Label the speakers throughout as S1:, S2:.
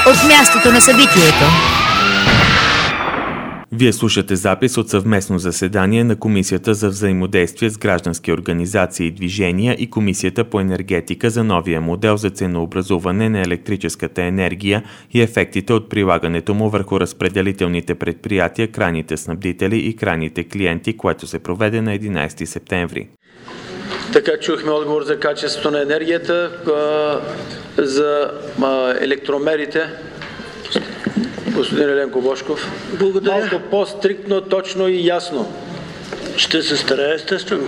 S1: от мястото на събитието.
S2: Вие слушате запис от съвместно заседание на Комисията за взаимодействие с граждански организации и движения и Комисията по енергетика за новия модел за ценообразуване на електрическата енергия и ефектите от прилагането му върху разпределителните предприятия, крайните снабдители и крайните клиенти, което се проведе на 11 септември.
S3: Така чухме отговор за качеството на енергията, за електромерите. Господин Еленко Божков.
S4: Благодаря.
S3: Малко по-стриктно, точно и ясно.
S4: Ще се старая, естествено.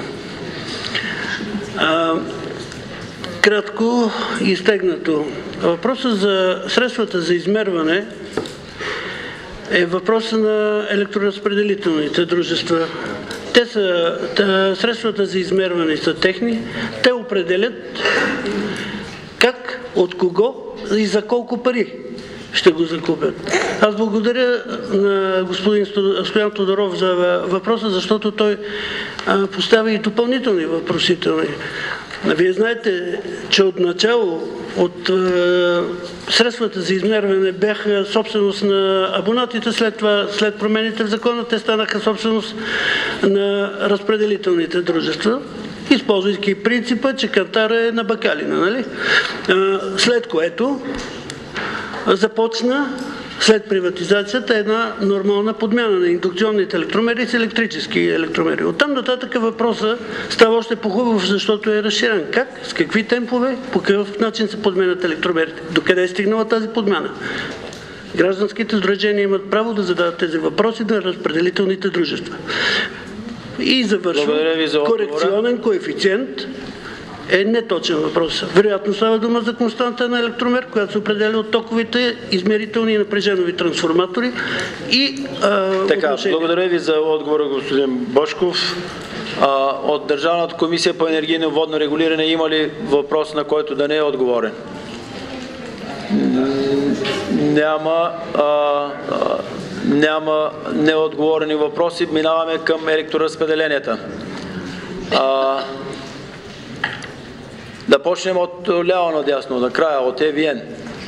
S4: Кратко и изтегнато. Въпросът за средствата за измерване е въпросът на електроразпределителните дружества. Средствата за измерване са техни. Те определят как, от кого и за колко пари ще го закупят. Аз благодаря на господин Стоян Тодоров за въпроса, защото той поставя и допълнителни въпросителни. Вие знаете, че отначало от средствата за измерване бяха собственост на абонатите, след промените в закона, те станаха собственост на разпределителните дружества, използвайки принципа, че кантара е на бакалина, нали? След което започна след приватизацията една нормална подмяна на индукционните електромери с електрически електромери. Оттам нататък въпросът става още по-хубав, защото е разширен. Как, с какви темпове, по какъв начин се подменят електромерите? Докъде е стигнала тази подмяна? Гражданските сдружения имат право да задават тези въпроси на разпределителните дружества. И завършвам. Корекционен коефициент е неточен въпрос. Вероятно става дума за константа на електромер, която се определя от токовите измерителни и напреженови трансформатори.
S3: Така, благодаря ви за отговора, господин Божков. От Държавната комисия по енергийно и водно регулиране има ли въпрос, на който да не е отговорен? Няма неотговорени въпроси. Минаваме към електроразпределенията. Да почнем от ляво надясно, накрая, от ЕВН.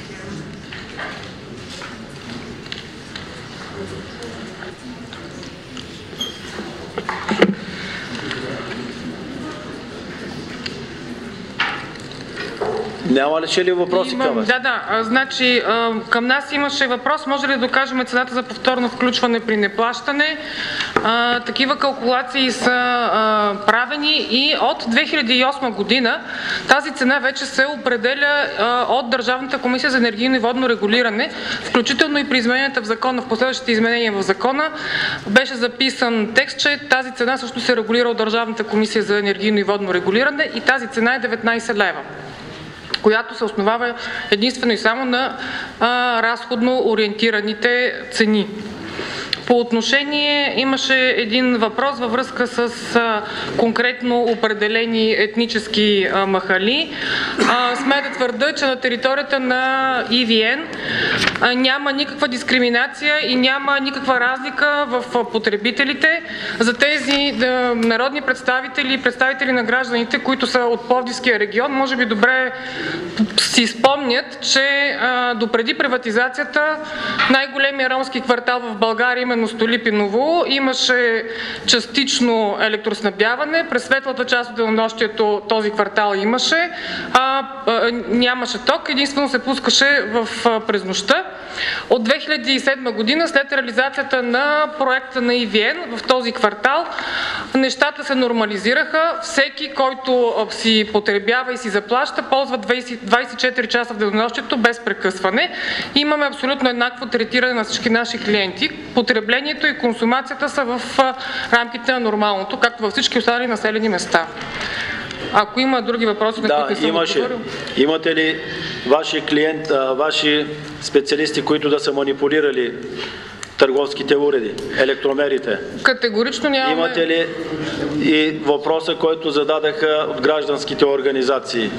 S3: Няма ли въпроси към вас?
S5: Да. Значи, към нас имаше въпрос, може ли да докажем цената за повторно включване при неплащане? Такива калкулации са правени и от 2008 година тази цена вече се определя от Държавната комисия за енергийно и водно регулиране, включително и при измененията в закона, в последващите изменения в закона беше записан текст, че тази цена също се регулира от Държавната комисия за енергийно и водно регулиране и тази цена е 19 лева, която се основава единствено и само на разходно ориентираните цени. По отношение имаше един въпрос във връзка с конкретно определени етнически махали. Сме да твърда, че на територията на ЕВН няма никаква дискриминация и няма никаква разлика в потребителите. За тези народни представители и представители на гражданите, които са от Пловдивския регион, може би добре си спомнят, че допреди приватизацията най-големия ромски квартал в България, именно Столипиново, имаше частично електроснабдяване. През светлата част от денонощието този квартал имаше, нямаше ток, единствено се пускаше през нощта. От 2007 година, след реализацията на проекта на ЕВН в този квартал, нещата се нормализираха. Всеки, който си потребява и си заплаща, ползва 24 часа в денонощието без прекъсване. Имаме абсолютно еднакво третиране на всички наши клиенти. Потреблението и консумацията са в рамките на нормалното, както във всички останали населени места. Ако има други въпроси, на които не съм отговорил.
S3: Имате ли ваши специалисти, които да са манипулирали търговските уреди, електромерите?
S5: Категорично нямаме.
S3: Имате ли и въпроса, който зададаха от гражданските организации?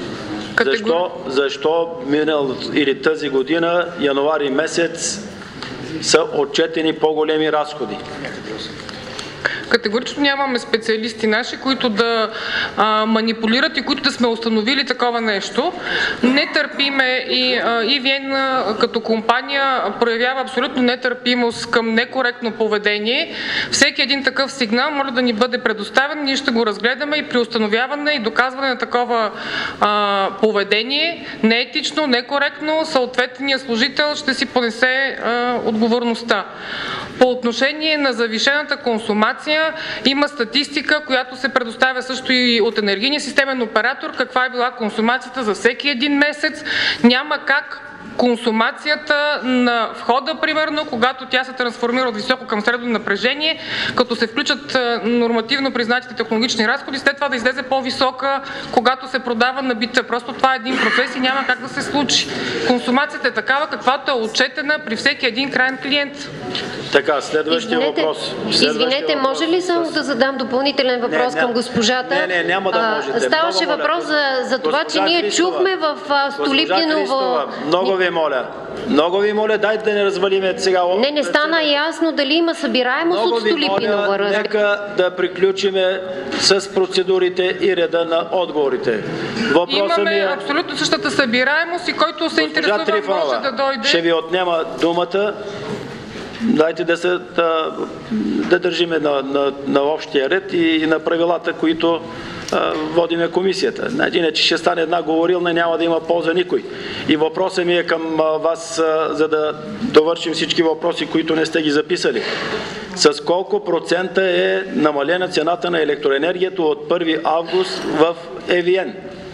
S3: Защо минал или тази година, януари месец, са отчетени по-големи разходи?
S5: Категорично нямаме специалисти наши, които да манипулират и които да сме установили такова нещо. Не търпиме и EVN като компания проявява абсолютно нетърпимост към некоректно поведение. Всеки един такъв сигнал може да ни бъде предоставен, ние ще го разгледаме и при установяване и доказване на такова поведение, неетично, некоректно, съответният служител ще си понесе отговорността. По отношение на завишената консумация има статистика, която се предоставя също и от енергийния системен оператор, каква е била консумацията за всеки един месец. Няма как консумацията на входа, примерно, когато тя се трансформира от високо към средно напрежение, като се включат нормативно признатите технологични разходи, след това да излезе по-висока, когато се продава на бита. Просто това е един процес и няма как да се случи. Консумацията е такава, каквато е отчетена при всеки един крайен клиент.
S3: Така, следващия въпрос.
S6: Извинете, може ли само да задам допълнителен въпрос към госпожата?
S3: Не, няма да можете.
S6: Ставаше въпрос за това, че ние чухме в Столипиново...
S3: Много ви моля, дайте да не развалиме сега.
S6: Не стана ясно дали има събираемост от Столипиново.
S3: Нека да приключиме с процедурите и реда на отговорите.
S5: Имаме абсолютно същата събираемост и който се интересува може да дойде.
S3: Ще ви отнема думата. Дайте да държиме на общия ред и на правилата, които водиме комисията. Иначе ще стане една говорилна и няма да има полза никой. И въпросът ми е към вас, за да довършим всички въпроси, които не сте ги записали. С колко процента е намалена цената на електроенергията от 1 август в EVN?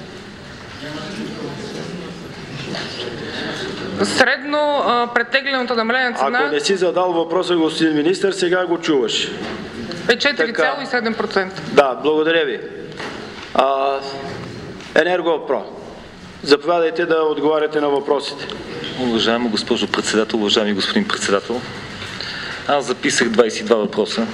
S5: Средно претеглената намалена цена...
S3: Ако не си задал въпроса, господин министър, сега го чуваш.
S5: Е 4,7%.
S3: Да, благодаря ви. Енергопро. Заповядайте да отговаряте на въпросите.
S7: Уважаема госпожо председател, уважаеми господин председател, аз записах 22 въпроса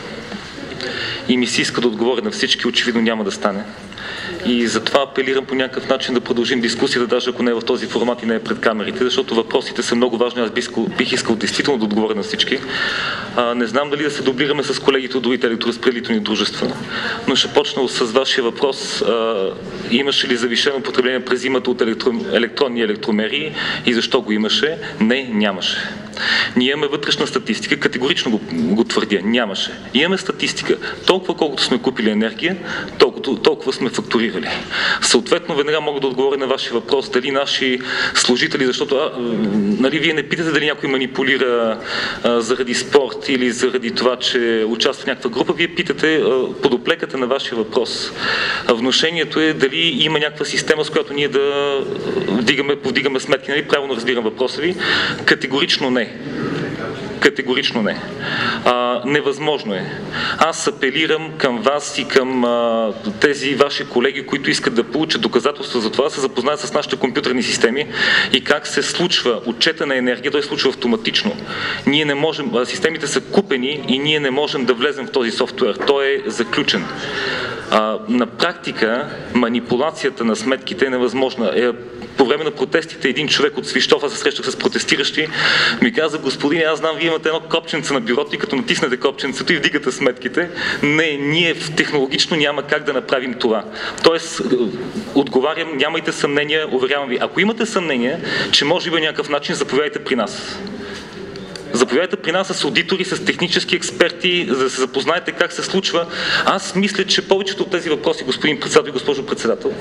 S7: и ми се иска да отговоря на всички, очевидно няма да стане. И затова апелирам по някакъв начин да продължим дискусията, даже ако не е в този формат и не е пред камерите, защото въпросите са много важни. Аз бих искал действително да отговоря на всички. Не знам дали да се дублираме с колегите от другите електроразпределителни дружества, но ще почна с вашия въпрос. Имаше ли завишено потребление през зимата от електронни електромери и защо го имаше? Не, нямаше. Ние имаме вътрешна статистика, категорично го твърдя, нямаше. Имаме статистика. Толкова колкото сме купили енергия, толкова сме фактурирали. Съответно, веднага мога да отговоря на вашия въпрос, дали наши служители, защото вие не питате дали някой манипулира заради спорт или заради това, че участва в някаква група, вие питате подоплеката на вашия въпрос. Внушението е дали има някаква система, с която ние да повдигаме сметки. Нали? Правилно разбирам въпроса ви. Категорично не. Категорично не. Невъзможно е. Аз апелирам към вас и към тези ваши колеги, които искат да получат доказателства за това, да се запознаят с нашите компютърни системи и как се случва отчета на енергия, той се случва автоматично. Ние не можем, системите са купени и ние не можем да влезем в този софтуер. Той е заключен. На практика манипулацията на сметките е невъзможна. По време на протестите един човек от Свищов, аз се срещах с протестиращи, ми каза: господине, аз знам, вие имате едно копченце на бюрото и като натиснете копченцето и вдигате сметките. Не, ние технологично няма как да направим това. Тоест, отговарям, нямайте съмнения, уверявам ви. Ако имате съмнение, че може би някакъв начин, заповядайте при нас. Заповядайте при нас с аудитори, с технически експерти, за да се запознаете как се случва. Аз мисля, че повечето от тези въпроси, господин председател и госпожо председател,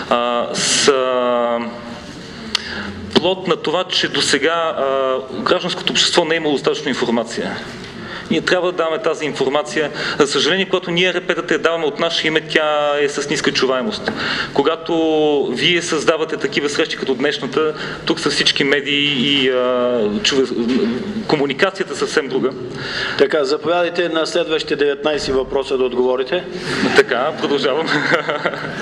S7: са плод на това, че досега гражданското общество не е имало достатъчно информация. Ние трябва да даваме тази информация. За съжаление, когато ние РП-тата я даваме от наше име, тя е с ниска чуваемост. Когато вие създавате такива срещи като днешната, тук са всички медии и комуникацията съвсем друга.
S3: Така, заповядайте на следващите 19 въпроса да отговорите.
S7: Така, продължавам.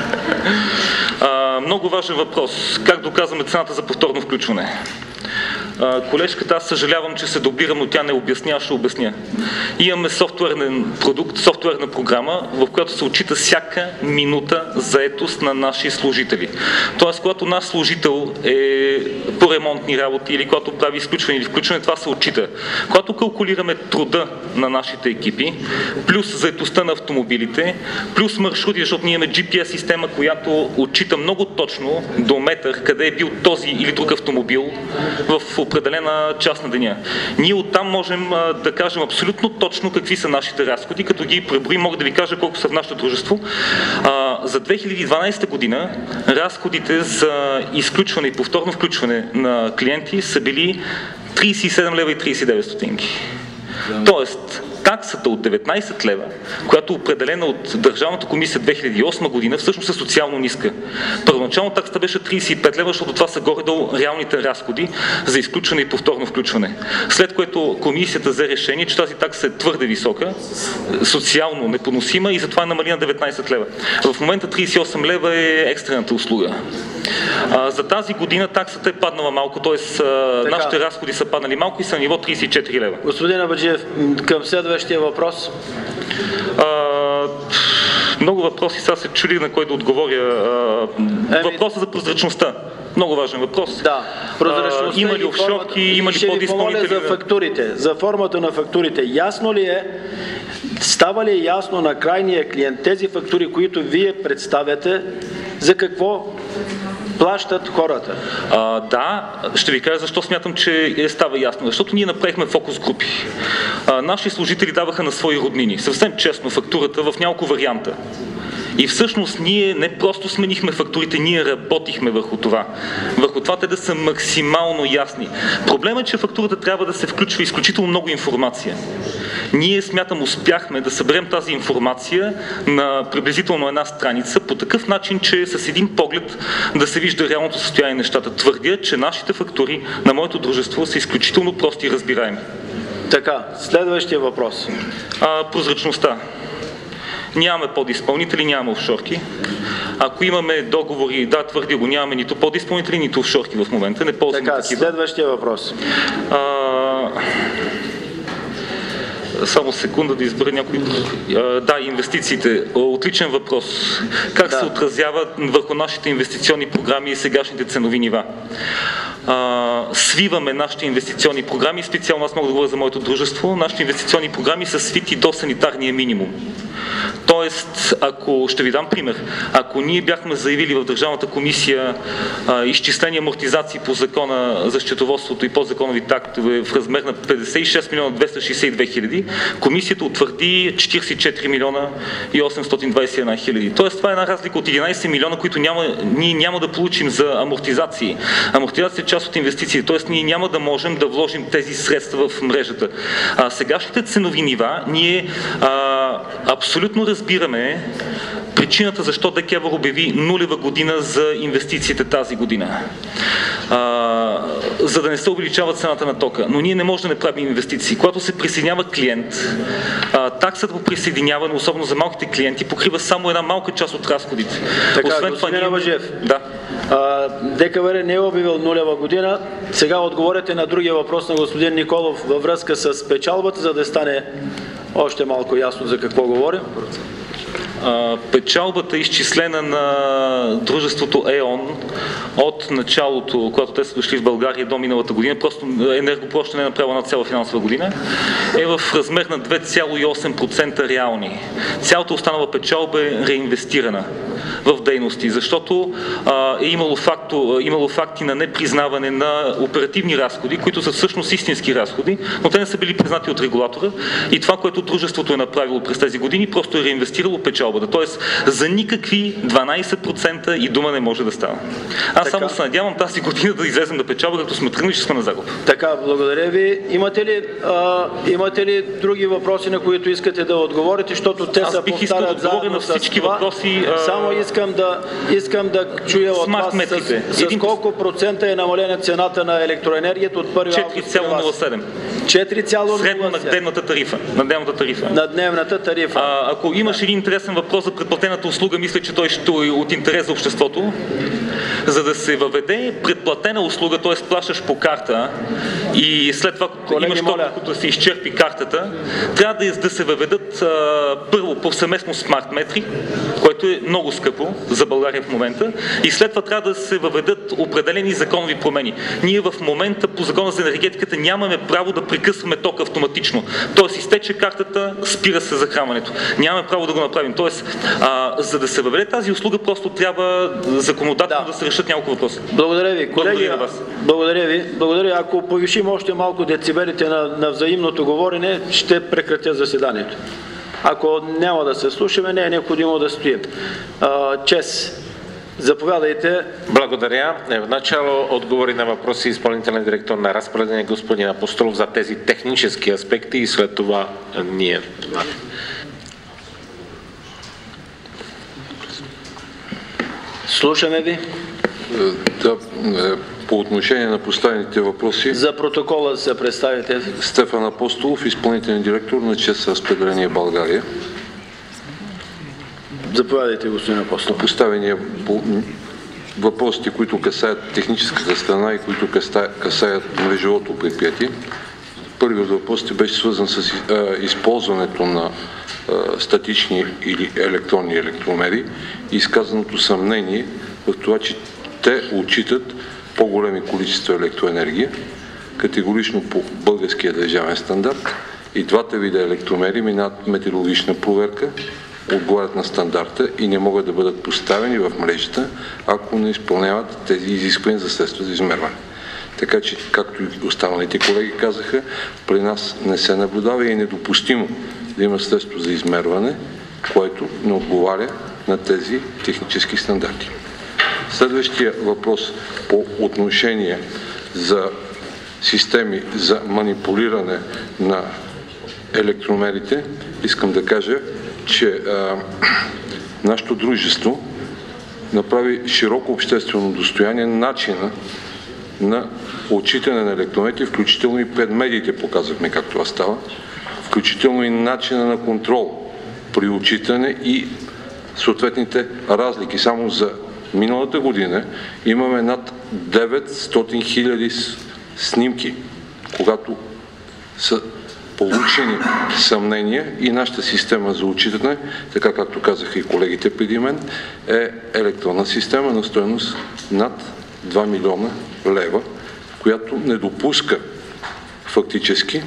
S7: Много важен въпрос. Как доказваме цената за повторно включване? Колежката, аз съжалявам, че се дублирам, но тя не обясня, ще обясня. Имаме софтуерен продукт, софтуерна програма, в която се отчита всяка минута заетост на наши служители. Тоест, когато наш служител е по ремонтни работи или когато прави изключване или включване, това се отчита. Когато калкулираме труда на нашите екипи, плюс заетостта на автомобилите, плюс маршрути, защото ние имаме GPS система, която отчита много точно до метър къде е бил този или друг автомобил в определена част на деня. Ние оттам можем да кажем абсолютно точно какви са нашите разходи, като ги преброим, мога да ви кажа колко са в нашето дружество. За 2012 година разходите за изключване и повторно включване на клиенти са били 37 лева и 39 стотинки. Тоест, таксата от 19 лева, която е определена от Държавната комисия 2008 година, всъщност е социално ниска. Първоначално таксата беше 35 лева, защото това са горе-долу реалните разходи за изключване и повторно включване. След което комисията взе решение, че тази такса е твърде висока, социално непоносима и затова е намали на 19 лева. В момента 38 лева е екстрената услуга. За тази година таксата е паднала малко, т.е. нашите разходи са паднали малко и са на ниво 34 лева.
S3: Господин Абаджиев, към следващия въпрос.
S7: Много въпроси, сега се чули на кой да отговоря. Въпросът за прозрачността. Много важен въпрос.
S3: Да, прозрачността.
S7: Има ли офшорки, има ли подизпълнители?
S3: За фактурите, за формата на фактурите. Ясно ли е, става ли ясно на крайния клиент тези фактури, които вие представяте, за какво плащат хората?
S7: Да, ще ви кажа защо смятам, че става ясно. Защото ние направихме фокус групи. Наши служители даваха на свои роднини. Съвсем честно фактурата в няколко варианта. И всъщност ние не просто сменихме фактурите, ние работихме върху това. Върху това те да са максимално ясни. Проблемът е, че фактурата трябва да се включва изключително много информация. Ние, смятам, успяхме да съберем тази информация на приблизително една страница по такъв начин, че с един поглед да се вижда реалното състояние на нещата. Твърдя, че нашите фактури на моето дружество са изключително прости и разбираеми.
S3: Така, следващия въпрос.
S7: Прозрачността. Нямаме подизпълнители, нямаме офшорки. Ако имаме договори, да, твърдя го, нямаме нито подизпълнители, нито офшорки в момента. Не ползваме
S3: така,
S7: такива.
S3: Следващия въпрос.
S7: Само секунда да избера някой. Да, инвестициите. Отличен въпрос. Как се отразява върху нашите инвестиционни програми и сегашните ценови нива? Свиваме нашите инвестиционни програми, специално аз мога да говоря за моето дружество, нашите инвестиционни програми са свити до санитарния минимум. Тоест, ще ви дам пример, ако ние бяхме заявили в Държавната комисия изчислени амортизации по закона за счетоводството и подзаконовите актове в размер на 56 милиона 262 хиляди, комисията утвърди 44 милиона и 821 хиляди. Тоест, това е една разлика от 11 милиона, които ние няма да получим за амортизации. Амортизация е част от инвестиции, т.е. ние няма да можем да вложим тези средства в мрежата. Сегашните ценови нива, ние абсолютно разбираме причината защо ДКЕВР обяви нулева година за инвестициите тази година. За да не се увеличава цената на тока. Но ние не можем да не правим инвестиции. Когато се присъединява клиент, таксата по присъединяване, особено за малките клиенти, покрива само една малка част от разходите.
S3: Така,
S7: освен
S3: господин Абаджиев,
S7: да.
S3: ДКЕВР не е обявил нулева година. Сега отговорете на другия въпрос на господин Николов във връзка с печалбата, за да стане още малко ясно за какво говорим.
S7: Печалбата е изчислена на дружеството ЕОН от началото, когато те са дошли в България до миналата година, просто енергоплоща не е направила на цяла финансова година, е в размер на 2,8% реални. Цялата останала печалба е реинвестирана в дейности, защото е имало факти на непризнаване на оперативни разходи, които са всъщност истински разходи, но те не са били признати от регулатора и това, което дружеството е направило през тези години, просто е реинвестирало печалбата. Тоест, за никакви 12% и дума не може да става. Аз само се надявам тази година да излезем да печалба, като сме тръгнали, че сме на загуба.
S3: Така, благодаря ви. Имате ли други въпроси, на които искате да отговорите, защото те са повтарят заедно
S7: да отговоря на всички въпроси.
S3: Само искам да чуя от вас с колко процента е намалена цената на електроенергията от 1 август.
S7: 4,07.
S3: 4,07.
S7: Средно на дневната тарифа. На
S3: дневната тарифа.
S7: Ако имаш един интересен въпрос за предплатената услуга, мисля, че той ще е от интерес за обществото. За да се въведе предплатена услуга, т.е. плащаш по карта и след това имаш толкова да се изчерпи картата, трябва да се въведат първо повсеместно смарт метри, което е много скъпо за България в момента, и след това трябва да се въведат определени законови промени. Ние в момента по Закона за енергетиката нямаме право да прекъсваме тока автоматично. Тоест изтече картата, спира се захранването. Нямаме право да го направим. Тоест, за да се въведе тази услуга, просто трябва законодателно да се решат няколко въпроса.
S3: Благодаря ви, колеги. Благодаря. Ако повишим още малко децибелите на взаимното говорене, ще прекратя заседанието. Ако няма да се слушаме, не е необходимо да стоим. Чест. Заповядайте.
S8: Благодаря. В начало отговори на въпроси изпълнителен директор на разпределение господин Апостолов за тези технически аспекти и след това ние.
S3: Слушаме ви.
S9: Да, по отношение на поставените въпроси.
S3: За протокола се представите.
S9: Стефан Апостолов, изпълнителен директор на ЧЕЗ Разпределение България.
S3: Заповядайте, господин Апостолов.
S9: Поставения въпросите, които касаят техническата страна и които касаят мрежовото предприятие. Първият от въпросите беше свързан с използването на статични или електронни електромери и изказаното съмнение в това, че те отчитат по-големи количества електроенергия, категорично по българския държавен стандарт. И двата вида електромери минават метеорологична проверка, отговарят на стандарта и не могат да бъдат поставени в мрежата, ако не изпълняват тези изисквания за средства за измерване. Така че, както и останалите колеги казаха, при нас не се наблюдава и е недопустимо да има средство за измерване, което не отговаря на тези технически стандарти. Следващия въпрос по отношение за системи за манипулиране на електромерите, искам да кажа, че нашето дружество направи широко обществено достояние начина на отчитане на електромерите, включително и пред медиите показахме как това става, включително и начина на контрол при отчитане и съответните разлики. Само за миналата година имаме над 900 000 снимки, когато са получени съмнения и нашата система за отчитане, така както казаха и колегите преди мен, е електронна система на стойност над 2 милиона лева, която не допуска фактически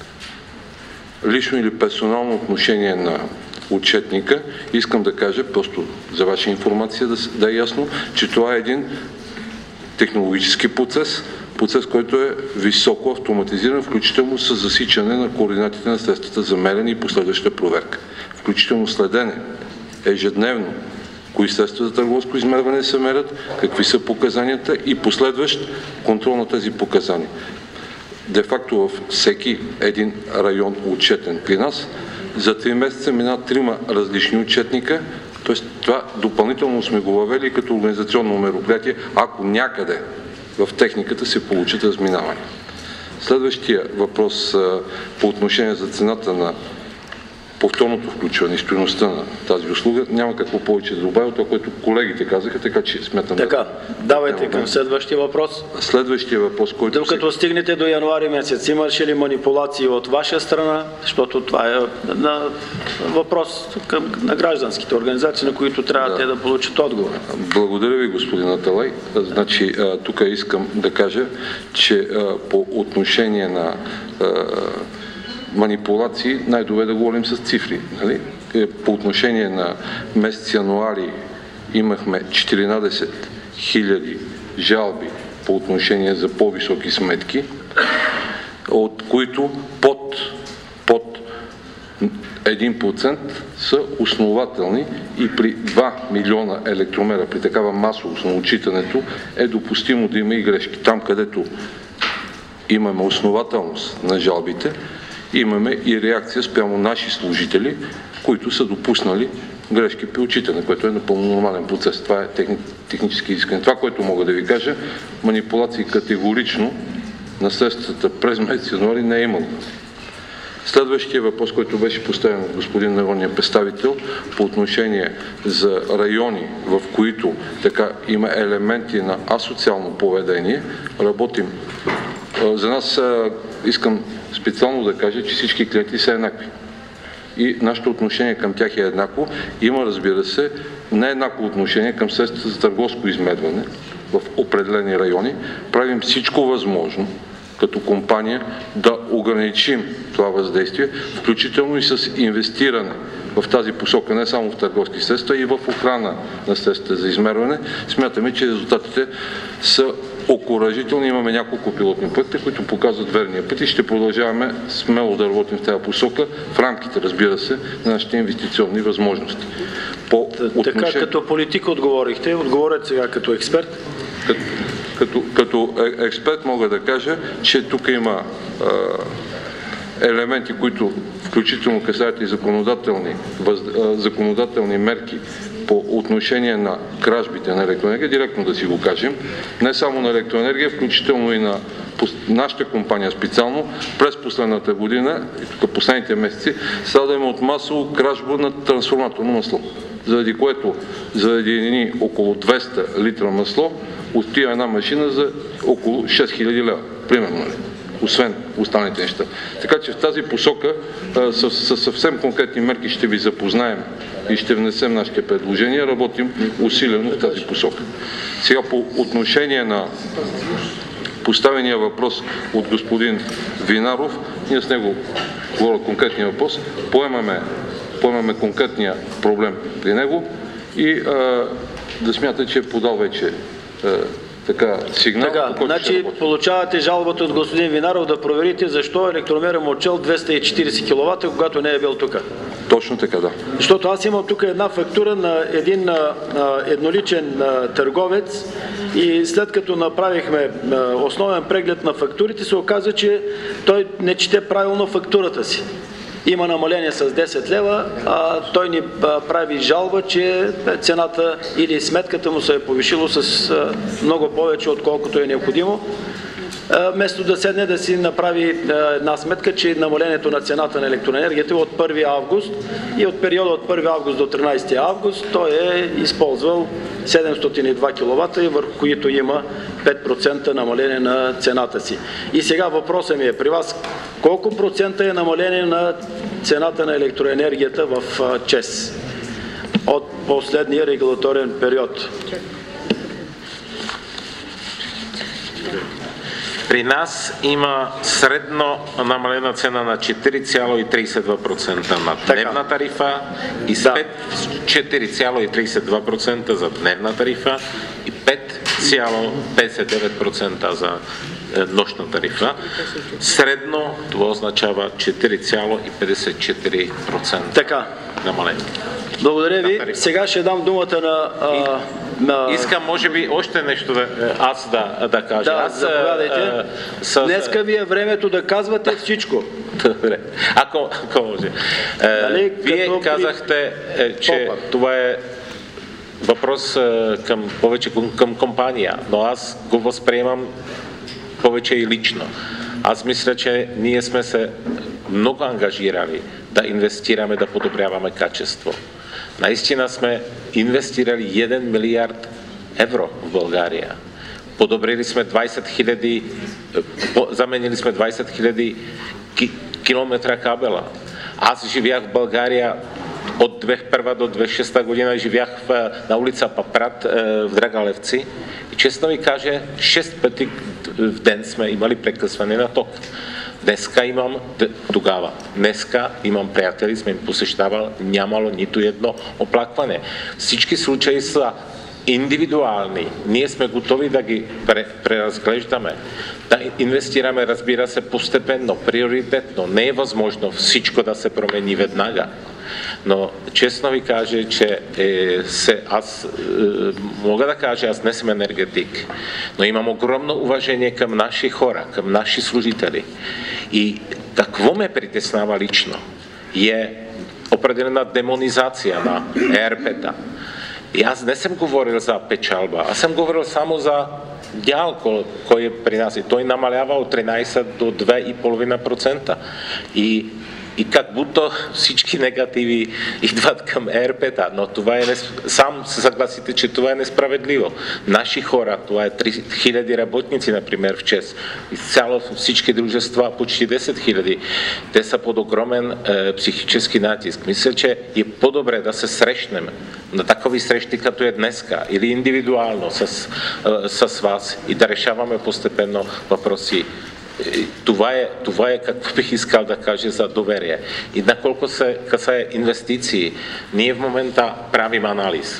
S9: лично или персонално отношение на отчетника. Искам да кажа, просто за ваша информация да е ясно, че това е един технологически процес, който е високо автоматизиран, включително с засичане на координатите на средствата за мерене и последваща проверка. Включително следене ежедневно кои средства за търговско измерване се мерят, какви са показанията и последващ контрол на тези показания. Де-факто във всеки един район отчетен при нас за 3 месеца минат 3 различни отчетника, т.е. това допълнително сме го въвели като организационно мероприятие, ако някъде в техниката се получат разминавания. Следващия въпрос по отношение за цената на повторното включване и стойността на тази услуга, няма какво повече да добавя това, което колегите казаха, така че смятам.
S3: Така, давайте към следващия въпрос.
S9: Следващия въпрос, който...
S3: Докато стигнете до януари месец, имаше ли манипулации от ваша страна, защото това е въпрос на гражданските организации, на които трябва те да получат отговор.
S9: Благодаря ви, господин Аталай. Значи, тук искам да кажа, че по отношение на манипулации, най-добре да говорим с цифри. Нали? По отношение на месец януари имахме 14 000 жалби по отношение за по-високи сметки, от които под 1% са основателни и при 2 милиона електромера, при такава масовост на отчитането, е допустимо да има и грешки. Там, където имаме основателност на жалбите, имаме и реакция спрямо наши служители, които са допуснали грешки при отчитане, което е напълно нормален процес. Това е технически изискване. Това, което мога да ви кажа, манипулации категорично на средствата през месец януари не е имало. Следващия въпрос, който беше поставен от господин народния представител по отношение за райони, в които така има елементи на асоциално поведение, работим. За нас искам специално да кажа, че всички клиенти са еднакви. И нашето отношение към тях е еднакво. Има, разбира се, нееднакво отношение към средствата за търговско измерване в определени райони. Правим всичко възможно като компания да ограничим това въздействие, включително и с инвестиране в тази посока, не само в търговски средства, и в охрана на средствата за измерване. Смятаме, че резултатите са окуражителни. Имаме няколко пилотни проекта, които показват верния път и ще продължаваме смело да работим в тази посока, в рамките, разбира се, на нашите инвестиционни възможности.
S3: Така като политик отговорихте, отговорят сега като експерт.
S9: Като експерт мога да кажа, че тук има елементи, които включително касаят и законодателни мерки по отношение на кражбите на електроенергия, директно да си го кажем, не само на електроенергия, включително и на нашата компания специално, през последната година и тук последните месеци страдаме от масово кражба на трансформаторно масло, заради което заради едни около 200 литра масло отива една машина за около 6000 лева, примерно, освен останалите неща. Така че в тази посока със съвсем конкретни мерки ще ви запознаем и ще внесем нашите предложения. Работим усилено в тази посока. Сега по отношение на поставения въпрос от господин Винаров, ние с него говоря конкретния въпрос, поемаме конкретния проблем при него и да смята, че е подал вече сигнал.
S3: Значи получавате жалбата от господин Винаров да проверите защо електромерът му отчел 240 кВт, когато не е бил тук.
S9: Точно така, да.
S3: Защото аз имам тук една фактура на един едноличен търговец и след като направихме основен преглед на фактурите, се оказа, че той не чете правилно фактурата си. Има намаление с 10 лева, а той ни прави жалба, че цената или сметката му се е повишило с много повече, отколкото е необходимо. Вместо да седне да си направи една сметка, че намалението на цената на електроенергията е от 1 август и от периода от 1 август до 13 август той е използвал 702 кВт, върху които има 5% намаление на цената си. И сега въпросът ми е при вас, колко процента е намаление на цената на електроенергията в ЧЕЗ от последния регулаторен период?
S8: При нас има средно намалена цена на 4,32% на дневна тарифа и 4,32% за дневна тарифа и 5,59% за нощна тарифа. Средно това означава 4,54% намаление.
S3: Благодаря ви. Сега ще дам думата на...
S8: Искам, може би, още нещо да кажа.
S3: Да, заповядайте. Днеска ви е времето да казвате всичко.
S8: Добре. Ако може. Вие казахте, че това е въпрос повече към компания, но аз го възприемам повече и лично. Аз мисля, че ние сме се много ангажирали да инвестираме, да подобряваме качество. Наистина сме инвестирали 1 милиард евро в България. Подобрили сме 20 000, заменили сме 20 000 километра кабела. Аз живях в България от 2001 до 2006 година, живях на улица Папрат в Драгалевци и честно ви кажа, 6 пъти в ден сме имали прекъсване на ток. Днеска имам приятели, сме им посещавали, нямало нито едно оплакване. Всички случаи са индивидуални. Ние сме готови да ги преразглеждаме, да инвестираме, разбира се, постепенно, приоритетно. Не е възможно всичко да се промени веднага. Но честно ви кажа, че аз мога да кажа, аз не съм енергетик, но имам огромно уважение към наши хора, към наши служители. И какво ме притеснява лично е определена демонизация на ЕРП-та. И аз не съм говорил за печалба, аз съм говорил само за дял, кой е при нас и той намалява от 13 до 2,5%. И как будто всички негативи идват към ЕРП-та, но това сам се съгласите, че това е несправедливо. Наши хора, това е 3000 работници, например, в ЧЕЗ, изцяло всички дружества, почти 10 000, те са под огромен психически натиск. Мисля, че е по-добре да се срещнем на такови срещи, като е днеска, или индивидуално с вас и да решаваме постепенно въпроси. Това е какво бих искал да кажа за доверие. И наколко се касае инвестиции, ние в момента правим анализ.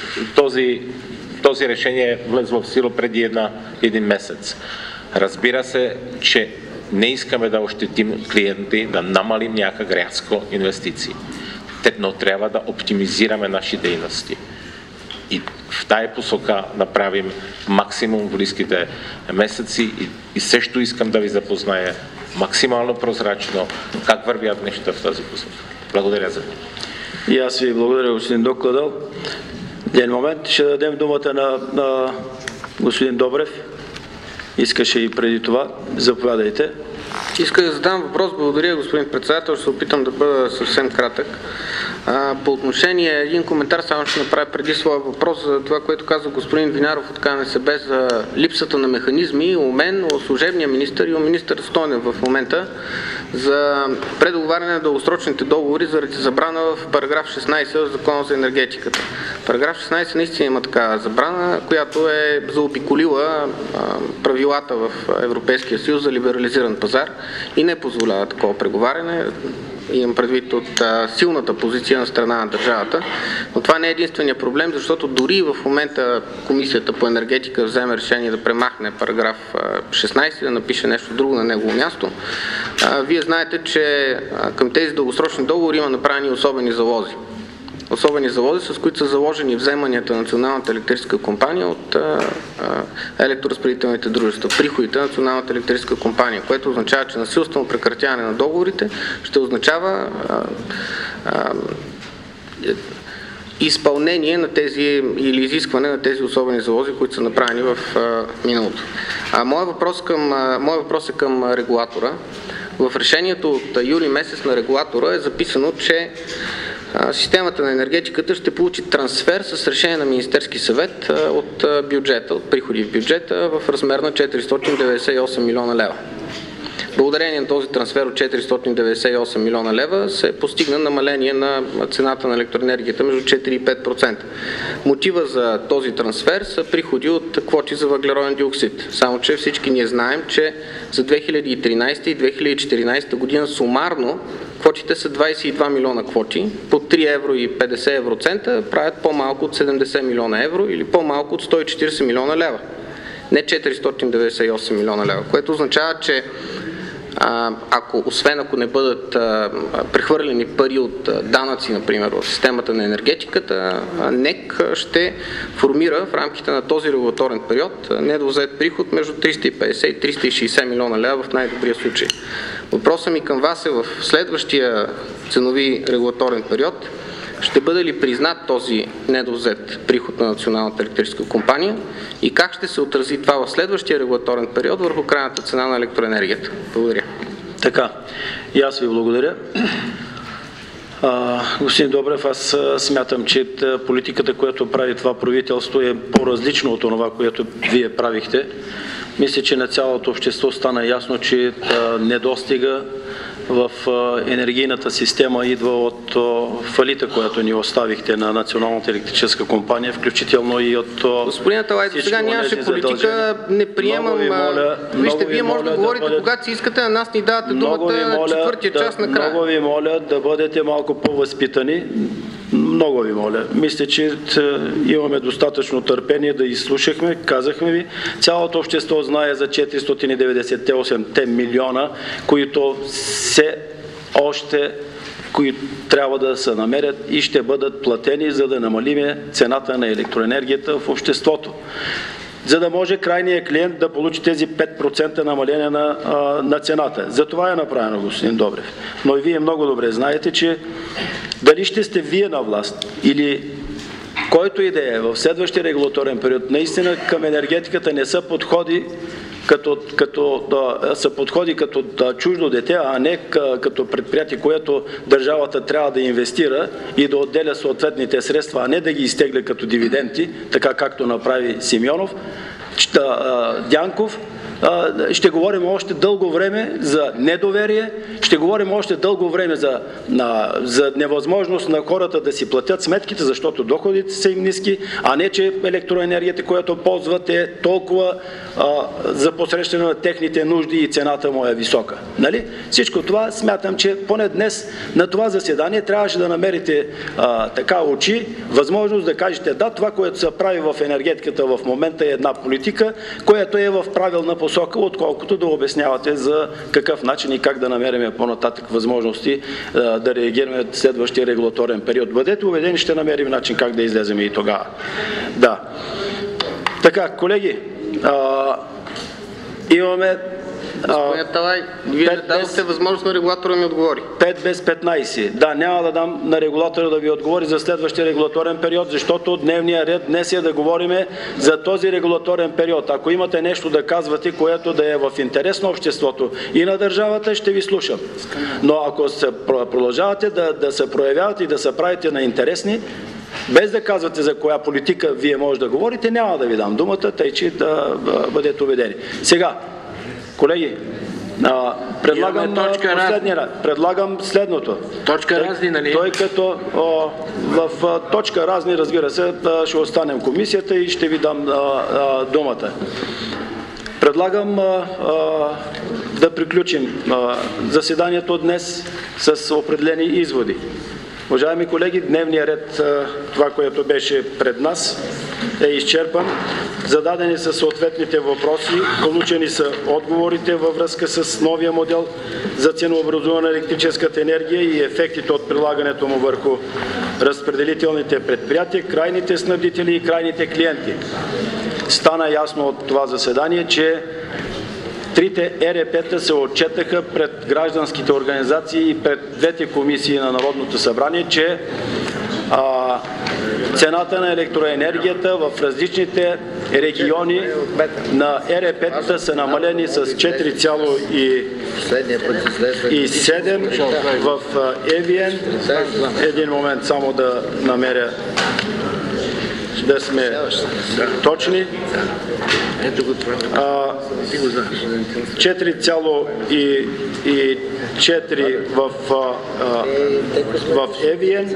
S8: Този решение е влезло в сила преди един месец. Разбира се, че не искаме да ощетим клиенти, да намалим някак рязко инвестиции. Но трябва да оптимизираме наши дейности. И в тая посока направим максимум в близките месеци и също искам да ви запозная максимално прозрачно как вървят неща в тази посока. Благодаря за това.
S3: И аз ви благодаря, господин Докладъл. Един момент ще дадем думата на господин Добрев. Искаше и преди това. Заповядайте.
S10: Иска да задам въпрос. Благодаря, господин председател. Ще се опитам да бъда съвсем кратък. По отношение, един коментар само ще направя преди своя въпрос за това, което каза господин Винаров от КНСБ за липсата на механизми у мен, у служебния министър и у министър Стойнев в момента за предоговаряне на дългосрочните договори заради забрана в параграф 16 в Закона за енергетиката. Параграф 16 наистина има такава забрана, която е заобиколила правилата в Европейския съюз за либерализиран пазар и не позволява такова преговаряне. Имам предвид от силната позиция на страна на държавата. Но това не е единствения проблем, защото дори в момента Комисията по енергетика вземе решение да премахне параграф 16, да напише нещо друго на негово място. Вие знаете, че към тези дългосрочни договори има направени особени залози. Особени залози, с които са заложени вземанията на Националната електрическа компания от електроразпределителните дружества, приходите на Националната електрическа компания, което означава, че насилствено прекратяване на договорите ще означава изпълнение на тези или изискване на тези особени залози, които са направени в миналото. Моят въпрос е към регулатора. В решението от юли месец на регулатора е записано, че системата на енергетиката ще получи трансфер с решение на Министерски съвет от бюджета, от приходи в бюджета в размер на 498 милиона лева. Благодарение на този трансфер от 498 милиона лева се постигна намаление на цената на електроенергията между 4 и 5%. Мотива за този трансфер са приходи от квоти за въглероден диоксид. Само че всички ние знаем, че за 2013 и 2014 година сумарно квотите са 22 милиона квоти, по 3 евро и 50 евроцента правят по-малко от 70 милиона евро или по-малко от 140 милиона лева. Не 498 милиона лева, което означава, че освен ако не бъдат прехвърлени пари от данъци, например, в системата на енергетиката, НЕК ще формира в рамките на този регулаторен период недовзет приход между 350 и 360 милиона лева в най-добрия случай. Въпросът ми към вас е в следващия ценови регулаторен период ще бъде ли признат този недовзет приход на Националната електрическа компания и как ще се отрази това в следващия регулаторен период върху крайната цена на електроенергията? Благодаря.
S3: Така, и аз ви благодаря. Господин Добрев, аз смятам, че политиката, която прави това правителство е по-различно от това, което вие правихте. Мисля, че на цялото общество стана ясно, че недостига в енергийната система идва от фалита, която ни оставихте на Националната електрическа компания, включително и от...
S10: Господин Аталай, сега нямаше политика, не приемам... Вижте, вие може да говорите когато си искате, а нас ни давате думата на четвъртия час на края.
S3: Много ви моля да бъдете малко по-възпитани. Много ви моля. Мисля, че имаме достатъчно търпение да изслушахме, казахме ви. Цялото общество знае за 498 милиона, които които трябва да се намерят и ще бъдат платени, за да намалиме цената на електроенергията в обществото. За да може крайният клиент да получи тези 5% намаление на цената. За това е направено, господин Добрев. Но и вие много добре знаете, че дали ще сте вие на власт или който и да е в следващия регулаторен период, наистина към енергетиката не са подходи като чуждо дете, а не като предприятие, което държавата трябва да инвестира и да отделя съответните средства, а не да ги изтегля като дивиденти, така както направи Симеонов, Дянков. Ще говорим още дълго време за недоверие, ще говорим още дълго време за невъзможност на хората да си платят сметките, защото доходите са им ниски, а не че електроенергията, която ползват, е толкова за посрещане на техните нужди и цената му е висока. Нали? Всичко това смятам, че поне днес на това заседание трябваше да намерите така очи, възможност да кажете да, това, което се прави в енергетиката в момента е една политика, която е в правилна посока, отколкото да обяснявате за какъв начин и как да намерим по-нататък възможности да реагираме в следващия регулаторен период. Бъдете убедени, ще намерим начин как да излезем и тогава. Да. Така, колеги, имаме...
S10: Господин Аталай, вие не дадохте възможност на регулатора да ми отговори.
S3: 5 без 15. Да, няма да дам на регулатора да ви отговори за следващия регулаторен период, защото дневният ред днес е да говорим за този регулаторен период. Ако имате нещо да казвате, което да е в интерес на обществото и на държавата, ще ви слушам. Но ако продължавате да се проявявате и да се правите на интересни, без да казвате за коя политика вие може да говорите, няма да ви дам думата, тъй че да бъдете убедени. Сега, колеги, предлагам следното.
S10: Точка разни, нали?
S3: Той като в точка разни, разбира се, ще останем комисията и ще ви дам думата. Предлагам да приключим заседанието днес с определени изводи. Уважаеми колеги, дневният ред, това, което беше пред нас, е изчерпан. Зададени са съответните въпроси, получени са отговорите във връзка с новия модел за ценообразуване на електрическата енергия и ефектите от прилагането му върху разпределителните предприятия, крайните снабдители и крайните клиенти. Стана ясно от това заседание, че трите ЕРП-та се отчетаха пред гражданските организации и пред двете комисии на Народното събрание, че цената на електроенергията в различните региони на ЕРП-та са намалени с 4,7 в ЕВН. Един момент само да намеря, да сме точни. 4,4 в ЕВН,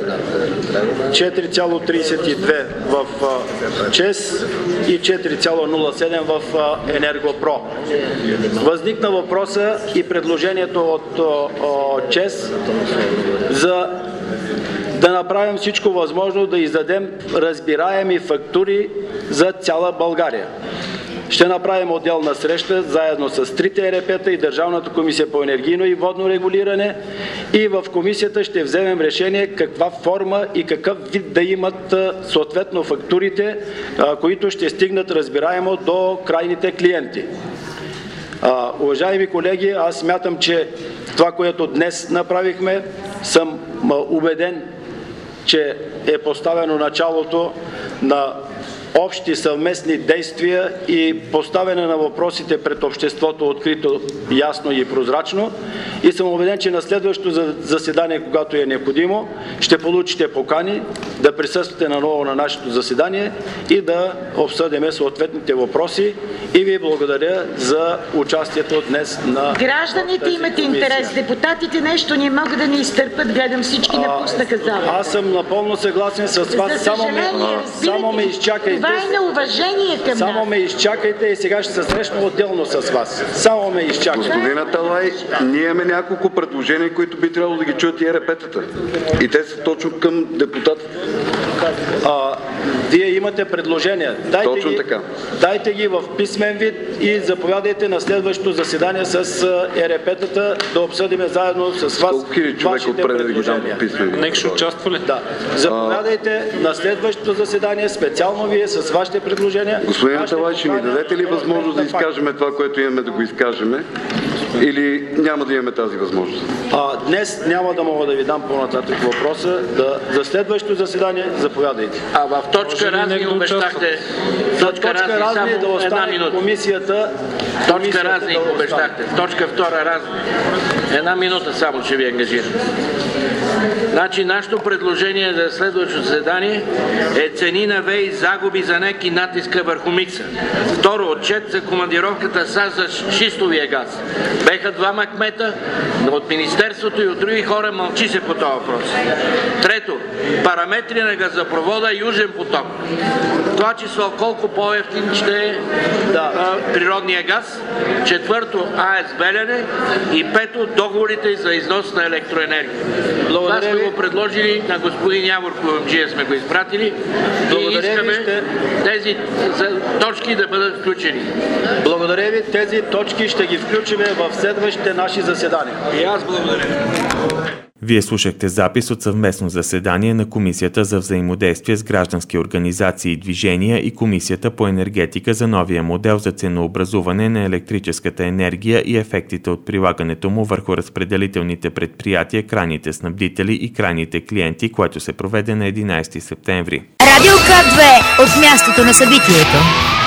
S3: 4,32 в ЧЕС и 4,07 в Енергопро. Възникна въпроса и предложението от ЧЕС за да направим всичко възможно да издадем разбираеми фактури за цяла България. Ще направим отделна среща заедно с трите ЕРП-та и Държавната комисия по енергийно и водно регулиране и в комисията ще вземем решение каква форма и какъв вид да имат съответно фактурите, които ще стигнат разбираемо до крайните клиенти. Уважаеми колеги, аз смятам, че това, което днес направихме, съм убеден, че е поставено началото на общи съвместни действия и поставяне на въпросите пред обществото открито, ясно и прозрачно. И съм убеден, че на следващото заседание, когато е необходимо, ще получите покани да присъствате наново на нашето заседание и да обсъдим съответните въпроси. И ви благодаря за участието днес на
S11: гражданите имат интерес, депутатите нещо не могат да ни изтърпят, гледам всички напуснаха залата.
S3: Аз съм напълно съгласен с вас, само ме изчакайте.
S11: Това е неуважение към нас.
S3: Само ме изчакайте и сега ще се срещна отделно с вас. Само ме изчакайте.
S12: Господин Аталай, ние имаме няколко предложения, които би трябвало да ги чуят и ЕРП-тата. И те са точно към депутатите.
S3: Вие имате предложения. Дайте ги в писмен вид и заповядайте на следващото заседание с ЕРП-тата да обсъдим заедно с вас вашите предложения.
S7: Нека ще участва ли?
S3: Да. Заповядайте на следващото заседание, специално вие с вашите предложения.
S12: Господин Аталай, ще ни дадете ли възможност да изкажем това, което имаме да го изкажем? Или няма да имаме тази възможност?
S3: Днес няма да мога да ви дам по-нататък въпроса. За следващото заседание заповядайте.
S13: В точка разни обещахте. Точка разни да остане комисията. Точка разни обещахте. Точка втора разни. 1 минута само ще ви ангажирам. Значи нашето предложение за следващото заседание е цени на ВЕИ, загуби за НЕК и натиска върху микса. Второ, отчет за командировката САЩ за шистовия газ. Беха 2 кмета, но от Министерството и от други хора мълчи се по този въпрос. Трето, параметри на газопровода Южен поток. Това число колко по-евтин ще е природния газ. Четвърто, АЕЦ Белене. И пето, договорите за износ на електроенергия. Това сме го предложили на господин Явор Куюмджиев, сме го изпратили и искаме тези точки да бъдат включени.
S3: Благодаря ви. Тези точки ще ги включим в следващите наши заседания.
S13: И аз благодаря.
S2: Вие слушахте запис от съвместно заседание на Комисията за взаимодействие с граждански организации и движения и Комисията по енергетика за новия модел за ценообразуване на електрическата енергия и ефектите от прилагането му върху разпределителните предприятия, крайните снабдители и крайните клиенти, което се проведе на 11 септември.
S1: Радио К2 от мястото на събитието.